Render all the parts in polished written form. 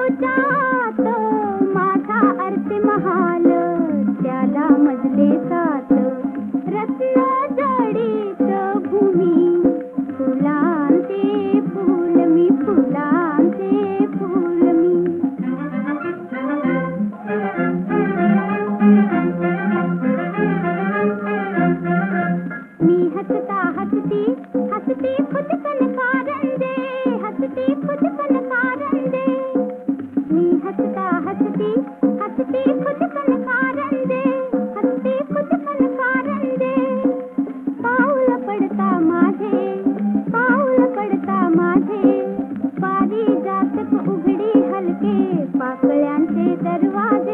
तुझ्या आत माझा अर्थ महाल त्याला मजले सात रत्न जडित भूमी फुलांचे फूल मी फुलांचे फूल मी हसता हसती हसती खुदकन कारंजे हसती खुदकन कारंजे मी हसता हसती हसती खुदकन कारंजे हसती खुदकन कारंजे पाऊल पडता माझे पारिजातक उघडी हलके पाकळ्यांचे दरवाजे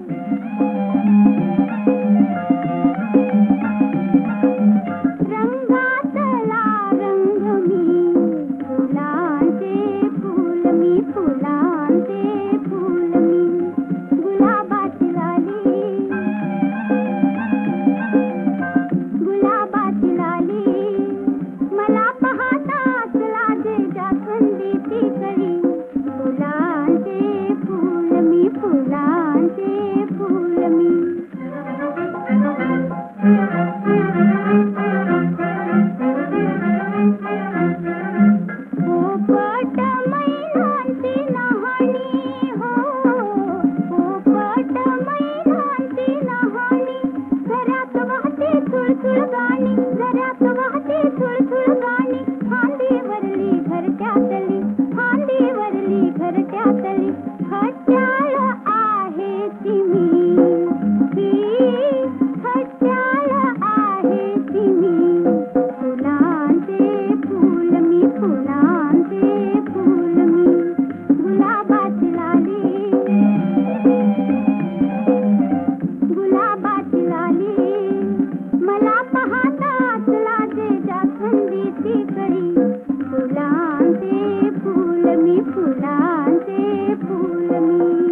रंगातला रंग मी फुलांचे फूल मी फुलांचे फूल मी गुलाबाची लाली मला पाहताच लाजे जास्वंदीची कळी फुलांचे फूल मी फुलांचे फूल मी पोपट मैनांची नहाणी पोपट मैनांची नहाणी घरात वाहते थुळथुळ गाणी घरात वाहते थुळथुळ गाणी फांदीवरली घरट्यातली फांदीवरली घरट्यातली खट्याळ आहे ती मी खट्याळ आहे ती मी फुलांचे फूल मी फुलांचे फूल मी गुलाबाची लाली मला पाहताच लाजे जास्वंदीची कळी फुलांचे फूल मी फुलांचे फूल मी